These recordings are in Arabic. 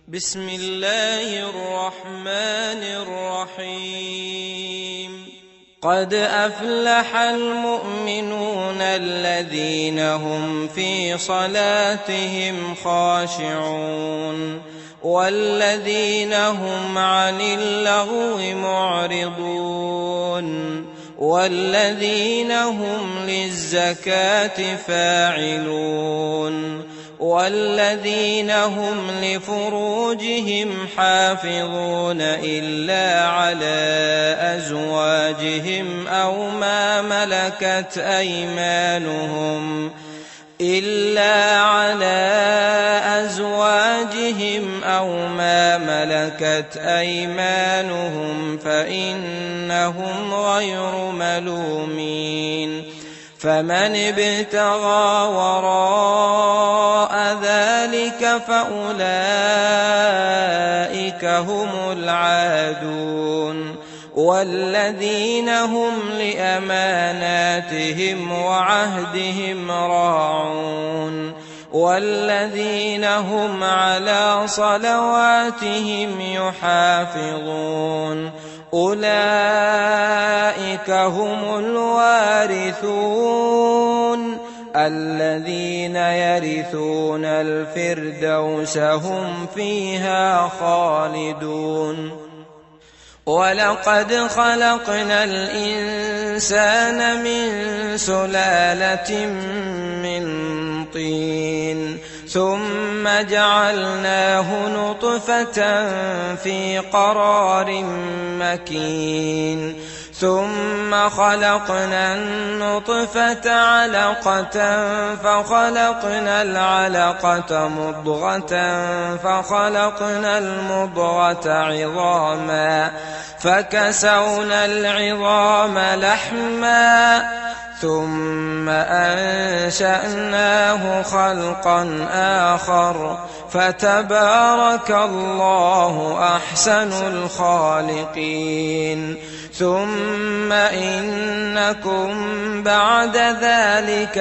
بسم الله الرحمن الرحيم قد أفلح المؤمنون الذين هم في صلاتهم خاشعون والذين هم عن اللغو معرضون والذين هم للزكاة فاعلون والذين هم لفروجهم حافظون إلا على أزواجهم أو ما ملكت أيمانهم فإنهم غير ملومين فمن ابتغى وراء ذلك فأولئك هم العادون والذين هم لأماناتهم وعهدهم راعون والذين هم على صلواتهم يحافظون أولئك هم الوارثون الذين يرثون الفردوس هم فيها خالدون ولقد خلقنا الإنسان من سلالة من طين ثم جعلناه نطفة في قرار مكين ثم خلقنا النطفة علقة فخلقنا العلقة مضغة فخلقنا المضغة عظاما فكسونا العظام لحما ثم أنشأناه خلقا آخر فتبارك الله أحسن الخالقين ثم إنكم بعد ذلك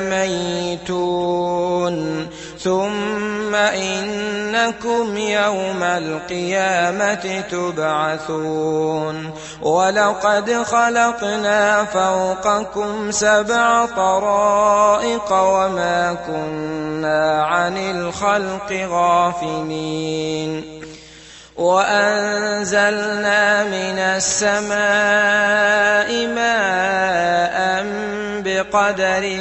لميتون ثم إنكم يوم القيامة تبعثون ولقد خلقنا فوقكم 7 طرائق وما كنا عن الخلق غافلين وأنزلنا من السماء ماء بقدر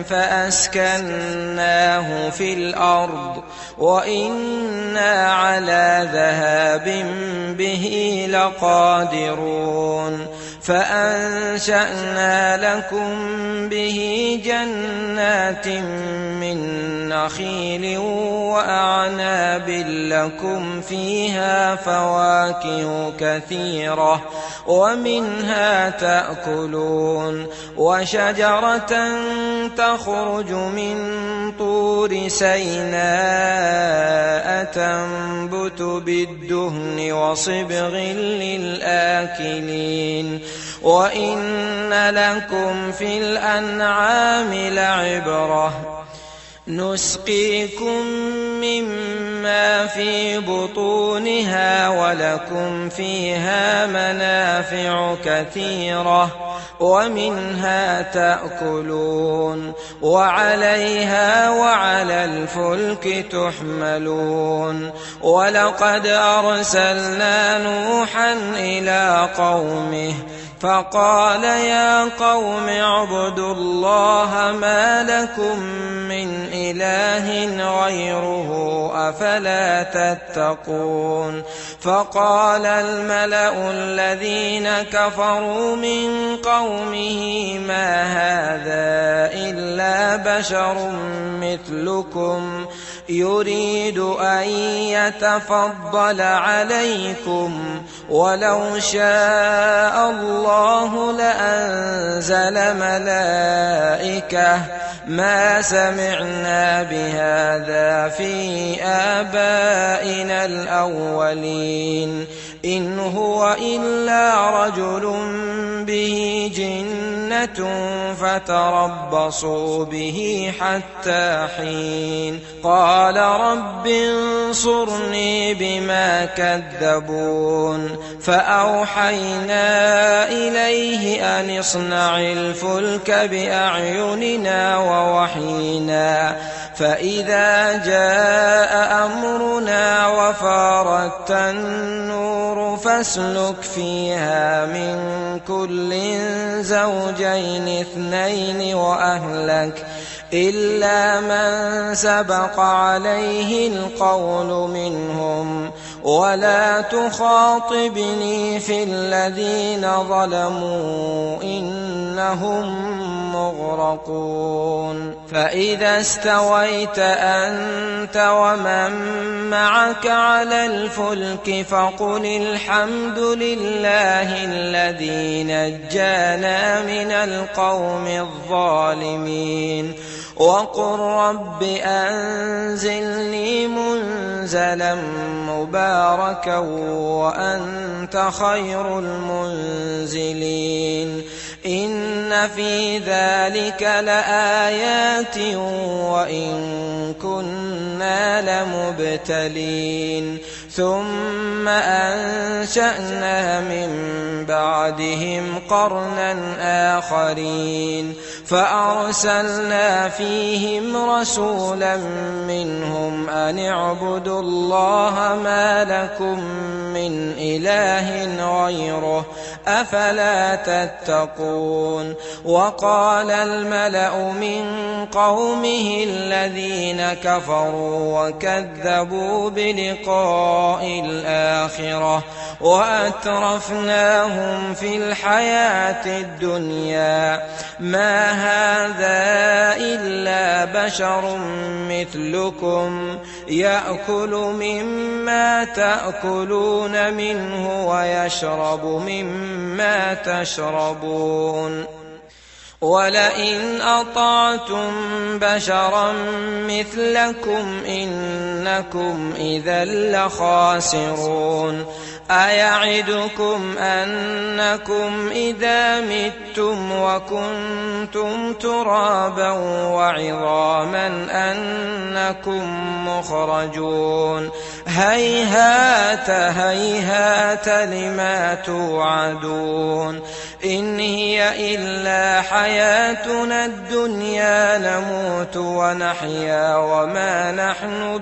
فأسكناه في الأرض وإنا على ذهاب به لقادرون فأنشأنا لكم به جنات من نخيل وأعناب لكم فيها فواكه كثيرة ومنها تأكلون وشجرة تخرج من طور سيناء تنبت بالدهن وصبغ للآكلين وإن لكم في الأنعام لعبرة نسقيكم مما في بطونها ولكم فيها منافع كثيرة ومنها تأكلون وعليها وعلى الفلك تحملون ولقد أرسلنا نوحا إلى قومه فقال يا قوم اعبدوا الله ما لكم من إله غيره أفلا تتقون فقال الملأ الذين كفروا من قومه ما هذا إلا بشر مثلكم يريد أن يتفضل عليكم ولو شاء الله لأنزل ملائكة ما سمعنا بهذا في آبائنا الأولين إن هو إلا رجل به جنة جنة فتربصوا به حتى حين قال رب انصرني بما كذبون فأوحينا إليه أن اصنع الفلك بأعيننا ووحينا فإذا جاء أمرنا وفارت النور فاسلك فيها من كل زوجين اثنين وأهلك إلا من سبق عليه القول منهم ولا تخاطبني في الذين ظلموا إنهم مغرقون فإذا استويت أنت ومن معك على الفلك فقل الحمد لله الذي نجانا من القوم الظالمين وقل رب أنزلني منزلا مباركا وأنت خير المنزلين إن في ذلك لآيات وإن كنا لمبتلين ثم أنشأنا من بعدهم قرنا آخرين فأرسلنا فيهم رسولا منهم أن اعبدوا الله ما لكم من إله غيره أفلا تتقون وقال الملأ من قومه الذين كفروا وكذبوا بلقاء الآخرة وأترفناهم في الحياة الدنيا ما هذا إلا بشر مثلكم يأكل مما تأكلون منه ويشرب مما تشربون ولئن أطعتم بشرا مثلكم إنكم إذا لخاسرون أيعدكم أنكم إذا متم وكنتم ترابا وعظاما أنكم مخرجون هيهات هيهات لما توعدون إن هي إلا حياتنا الدنيا نموت ونحيا وما نحن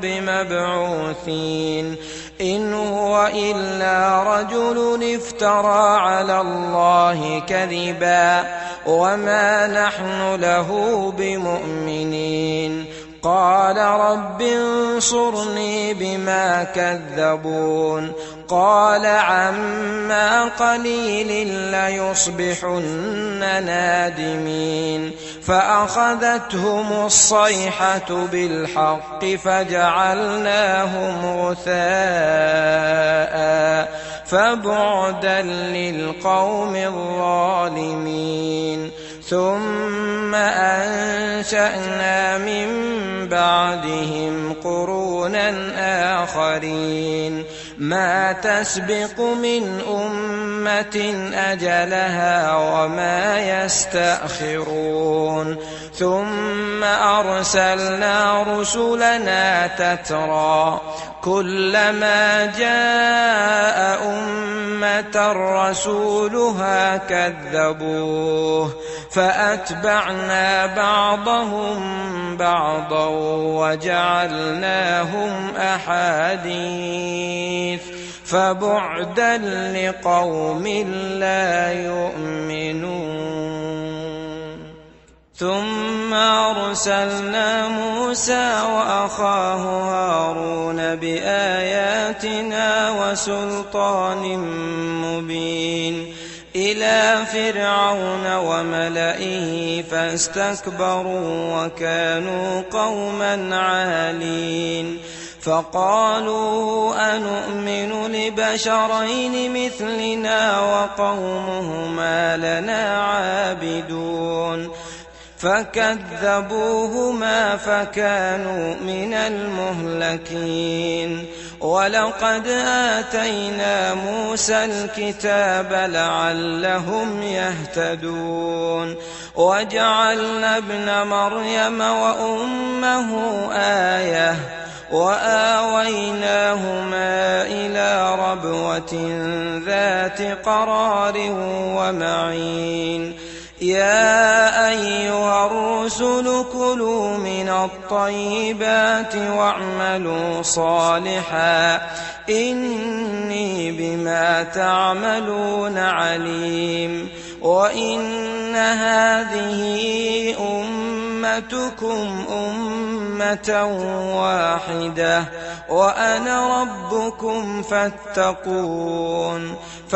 بمبعوثين إن هو إلا رجل افترى على الله كذبا وما نحن له بمؤمنين قال رب انصرني بما كذبون قال عما قليل ليصبحن نادمين فأخذتهم الصيحة بالحق فجعلناهم غثاء فبعدا للقوم الظالمين ثم أنشأنا من بعدهم قرونا آخرين ما تسبق من أمة أجلها وما يستأخرون ثم أرسلنا رسلنا تترى كلما جاء أمة رسولها كذبوه فأتبعنا بعضهم بعضا وجعلناهم أحاديث فبعدا لقوم لا يؤمنون ثم أرسلنا موسى وأخاه هارون بآياتنا وسلطان مبين إلى فرعون وملئه فاستكبروا وكانوا قوما عالين فقالوا أنؤمن لبشرين مثلنا وقومهما لنا عابدون فكذبوهما فكانوا من المهلكين ولقد آتينا موسى الكتاب لعلهم يهتدون وجعلنا ابن مريم وأمه آية وآويناهما إلى ربوة ذات قرار ومعين يا أيها الرسل كلوا من الطيبات واعملوا صالحا إني بما تعملون عليم وإن هذه أمتكم أمة واحدة وأنا ربكم فاتقون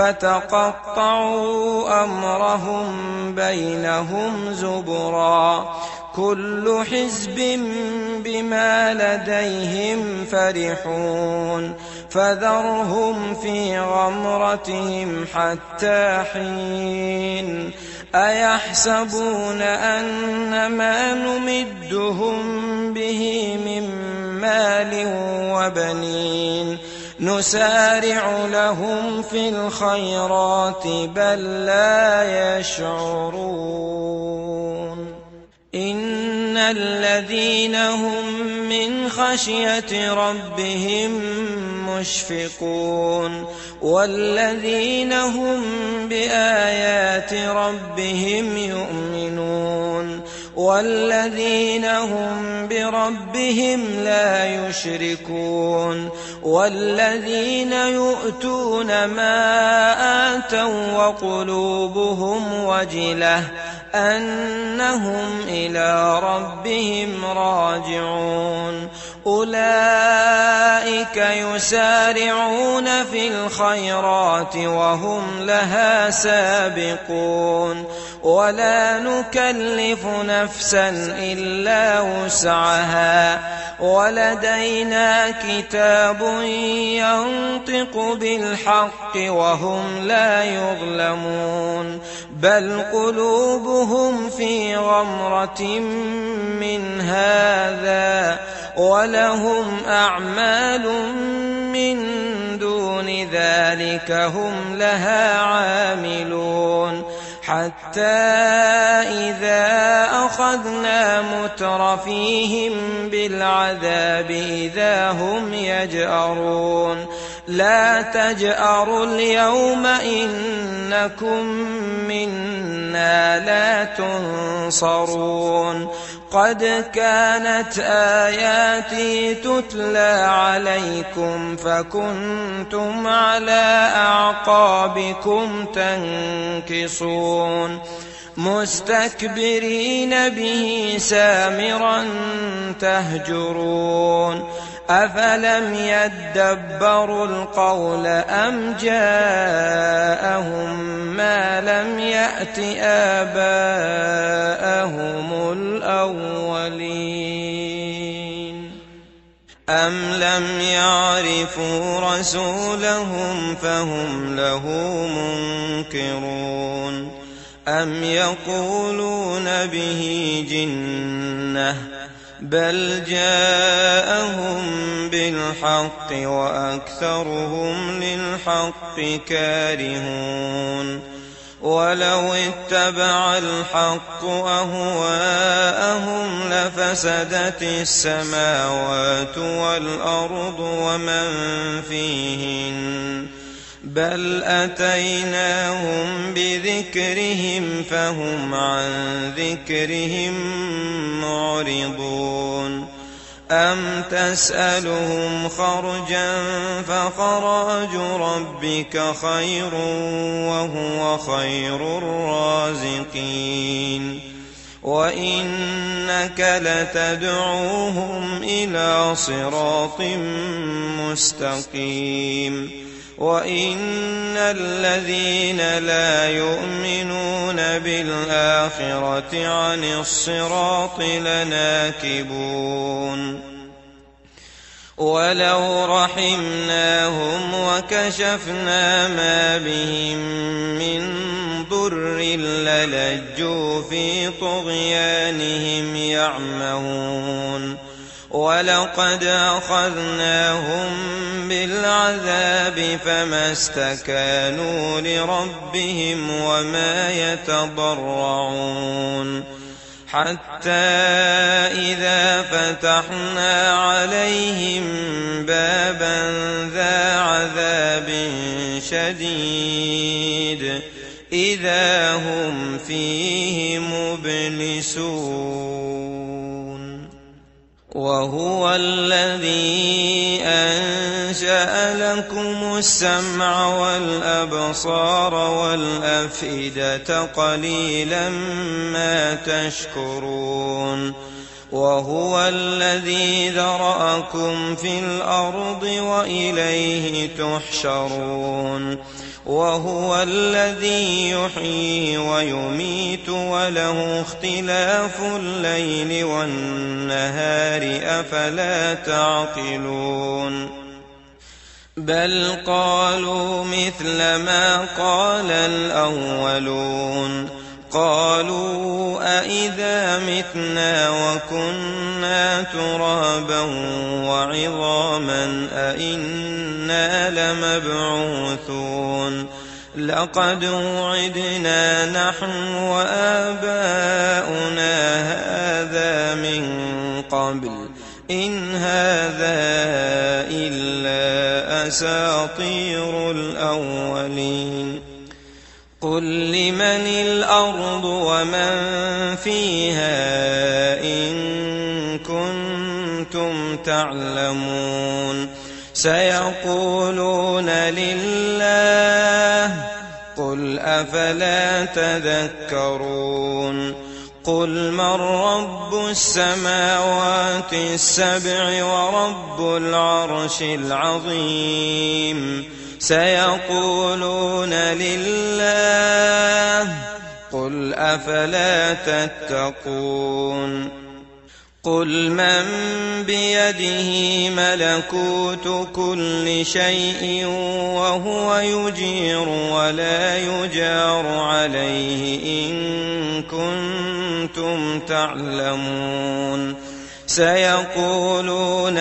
فتقطعوا أمرهم بينهم زبرا كل حزب بما لديهم فرحون فذرهم في غمرتهم حتى حين أيحسبون أن ما نمدهم به من مال وبنين نسارع لهم في الخيرات بل لا يشعرون إن الذين هم من خشية ربهم مشفقون والذين هم بآيات ربهم يؤمنون والذين هم بربهم لا يشركون والذين يؤتون ما آتوا وقلوبهم وجلة أنهم إلى ربهم راجعون أولئك يسارعون في الخيرات وهم لها سابقون ولا نكلف نفسا إلا وسعها ولدينا كتاب ينطق بالحق وهم لا يظلمون بل قلوبهم في غمرة من هذا ولهم أعمال من دون ذلك هم لها عاملون حتى إذا أخذنا مترفيهم بالعذاب إذا هم يجأرون لا تجأروا اليوم إنكم منا لا تنصرون قد كانت آياتي تتلى عليكم فكنتم على أعقابكم تنكصون مستكبرين به سامرا تهجرون أفلم يدبروا القول أم جاءهم ما لم يأت آباءهم الأولين أم لم يعرفوا رسولهم فهم له منكرون أم يقولون به جنة بل جاءهم بالحق وأكثرهم للحق كارهون ولو اتبع الحق أهواءهم لفسدت السماوات والأرض ومن فيهن بل أتيناهم بذكرهم فهم عن ذكرهم معرضون أم تسألهم خرجا فخراج ربك خير وهو خير الرازقين وإنك لتدعوهم إلى صراط مستقيم وإن الذين لا يؤمنون بالآخرة عن الصراط لناكبون ولو رحمناهم وكشفنا ما بهم من ضر للجوا في طغيانهم يعمهون ولقد أخذناهم بالعذاب فما استكانوا لربهم وما يتضرعون حتى إذا فتحنا عليهم بابا ذا عذاب شديد إذا هم فيه مبلسون وهو الذي أنشأ لكم السمع والأبصار والأفئدة قليلا ما تشكرون وهو الذي ذرأكم في الأرض وإليه تحشرون وهو الذي يحيي ويميت وله اختلاف الليل والنهار أفلا تعقلون بل قالوا مثل ما قال الأولون قالوا أإذا متنا وكنا ترابا وعظاما أإنا لمبعوثون لقد وعدنا نحن وآباؤنا هذا من قبل إن هذا إلا أساطير الأولين قل لمن الأرض ومن فيها إن كنتم تعلمون سيقولون لله قل أفلا تذكرون قل من رب السماوات السبع ورب العرش العظيم سيقولون لله قل أفلا تتقون قل من بيده ملكوت كل شيء وهو يجير ولا يجار عليه إن كنتم تعلمون سيقولون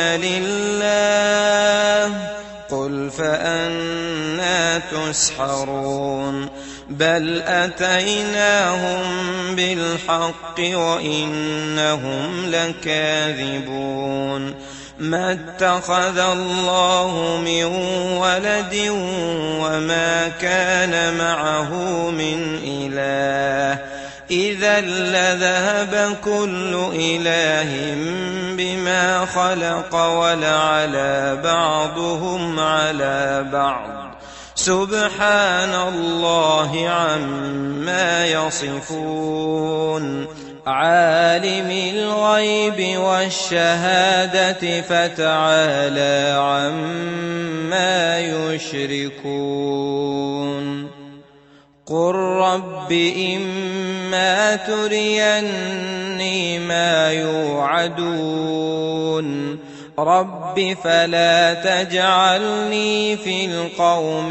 لله قل فأنى تسحرون بل أتيناهم بالحق وإنهم لكاذبون ما اتخذ الله من ولد وما كان معه من إله إذا لذهب كل إله بما خلق ولعلى بعضهم على بعض سبحان الله عما يصفون عالم الغيب والشهادة فتعالى عما يشركون قل رب إما تريني ما يوعدون رب فلا تجعلني في القوم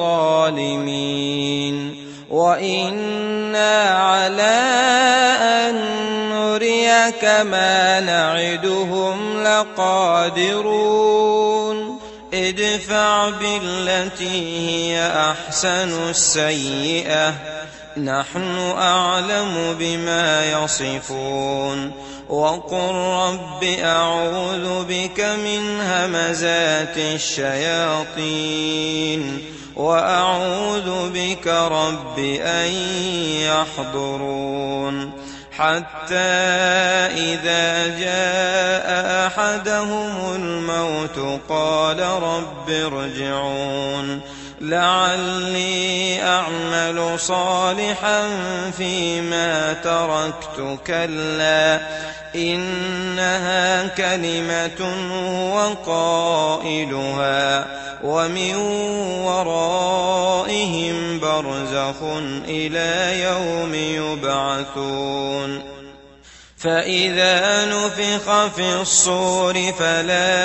الظالمين وإنا على أن نريك ما نعدهم لقادرون ادفع بالتي هي أحسن السيئة نحن أعلم بما يصفون وقل رب أعوذ بك من همزات الشياطين وأعوذ بك رب أن يحضرون حتى إذا جاء أحدهم الموت قال رب ارجعون لعلي أعمل صالحا فيما تركت كلا إنها كلمة هو قائلها ومن ورائهم برزخ إلى يوم يبعثون فإذا نفخ في الصور فلا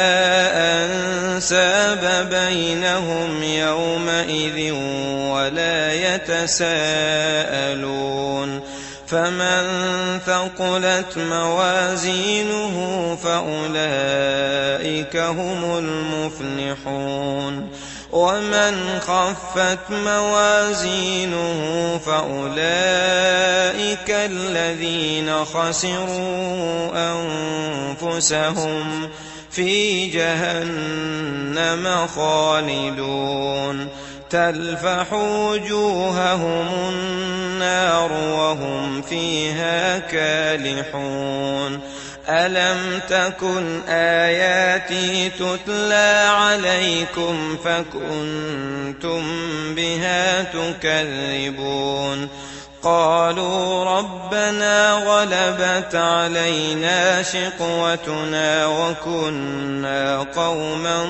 أنساب بينهم يومئذ ولا يتساءلون فمن ثقلت موازينه فأولئك هم المفلحون ومن خفت موازينه فأولئك الذين خسروا أنفسهم في جهنم خالدون تلفح وجوههم النار وهم فيها كالحون ألم تكن آياتي تتلى عليكم فكنتم بها تكذبون قالوا ربنا غلبت علينا شقوتنا وكنا قوما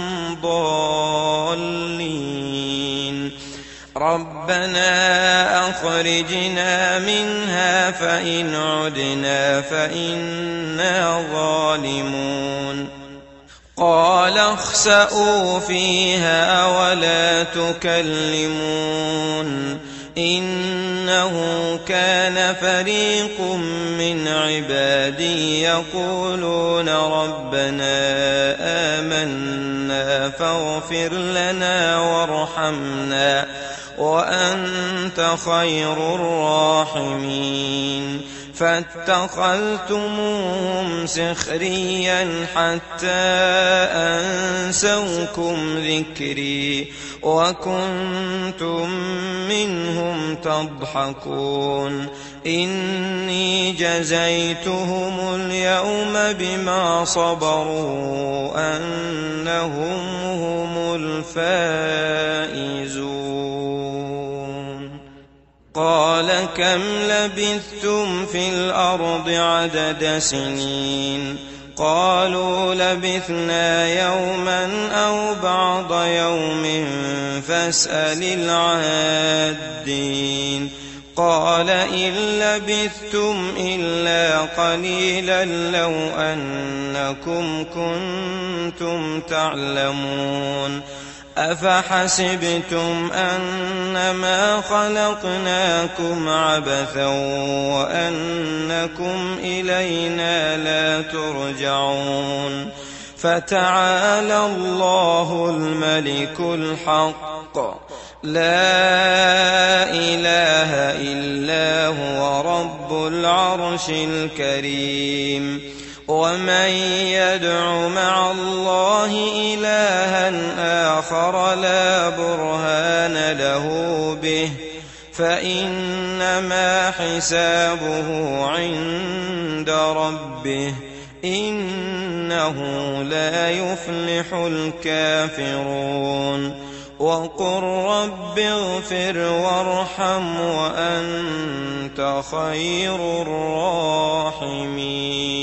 ضالين ربنا أخرجنا منها فإن عدنا فإنا ظالمون قال اخسئوا فيها ولا تكلمون إنه كان فريق من عبادي يقولون ربنا آمنا فاغفر لنا وارحمنا وأنت خير الراحمين فاتخذتموهم سخريا حتى أنسوكم ذكري وكنتم منهم تضحكون إني جزيتهم اليوم بما صبروا أنهم هم الفائزون قال كم لبثتم في الأرض عدد سنين قالوا لبثنا يوما أو بعض يوم فاسأل العادين قال إن لبثتم إلا قليلا لو أنكم كنتم تعلمون أفحسبتم أنما خلقناكم عبثا وأنكم إلينا لا ترجعون فتعالى الله الملك الحق لا إله إلا هو رب العرش الكريم ومن يدع مع الله إلها آخر لا برهان له به فإنما حسابه عند ربه إنه لا يفلح الكافرون وقل رب اغفر وارحم وأنت خير الراحمين